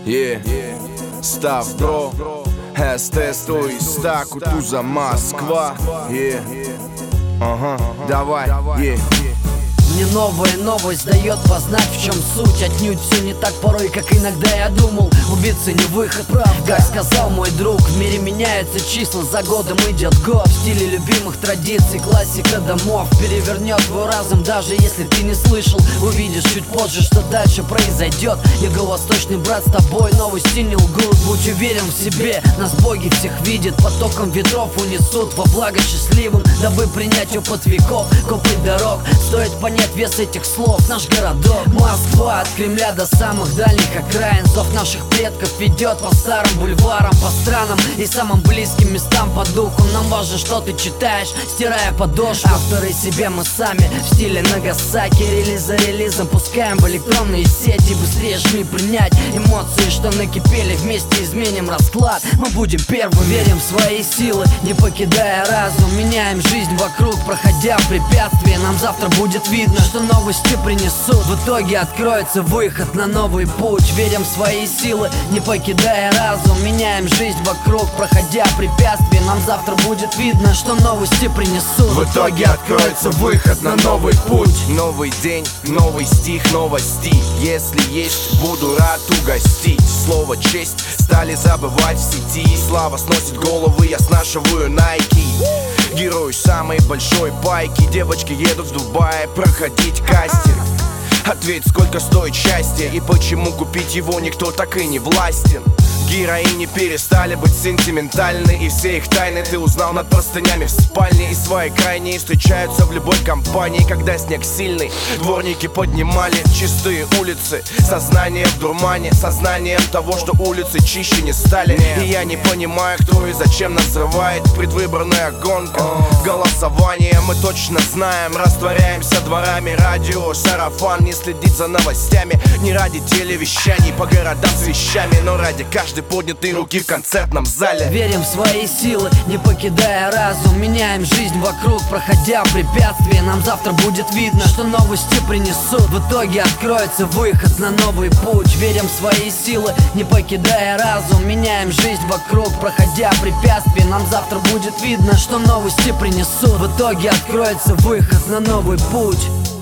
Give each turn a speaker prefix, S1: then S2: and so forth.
S1: Ставро, естеството и стакото за Москва. Давай,
S2: Мне новая новость дает познать, в чем суть. Отнюдь все не так порой, как иногда я думал. Убийца не выход, как сказал мой друг. В мире меняются числа, за годом идет год. В стиле любимых традиций, классика домов перевернет твой разум, даже если ты не слышал. Увидишь чуть позже, что дальше произойдет. Юго-восточный брат с тобой, новости не лгут. Будь уверен в себе, нас боги всех видят. Потоком ветров унесут во благо счастливым, дабы принять опыт веков, копы дорог. Стоит понять вес этих слов, наш городок Москва, от Кремля до самых дальних окраин. Зов наших предков ведет по старым бульварам, по странам и самым близким местам по духу. Нам важно, что ты читаешь, стирая подошву. Авторы себе мы сами, в стиле Нагасаки. Релиз за релизом пускаем в электронные сети. Быстрее жми принять эмоции, что накипели. Вместе изменим расклад, мы будем первым. Верим в свои силы, не покидая разум. Меняем жизнь вокруг, проходя препятствия. Нам завтра будет видно, что новости принесут. В итоге откроется выход на новый путь. Верим в свои силы, не покидая разум. Меняем жизнь вокруг, проходя препятствия. Нам завтра будет видно, что новости принесут.
S1: В итоге откроется выход на новый путь. Новый день, новый стих, новости. Если есть, буду рад угостить. Слово честь стали забывать в сети. Слава сносит головы, я снашиваю Nike. Герой самой большой байки. Девочки едут в Дубай проходить кастинг. Ответь, сколько стоит счастье и почему купить его никто так и не властен. Героини перестали быть сентиментальны, и все их тайны ты узнал над простынями в спальне. И свои крайние встречаются в любой компании, когда снег сильный. Дворники поднимали чистые улицы, сознание в дурмане, сознанием того, что улицы чище не стали. И я не понимаю, кто и зачем нас взрывает. Предвыборная гонка, голосование, мы точно знаем. Растворяемся дворами, радио, сарафан. Не следить за новостями, не ради телевещаний по городам с вещами, но ради каждой поднятой руки в концертном зале.
S2: Верим в свои силы, не покидая разум. Меняем жизнь вокруг, проходя препятствия. Нам завтра будет видно, что новости принесут. В итоге откроется выход на новый путь. Верим в свои силы, не покидая разум. Меняем жизнь вокруг, проходя препятствия. Нам завтра будет видно, что новости принесут. В итоге откроется выход на новый путь.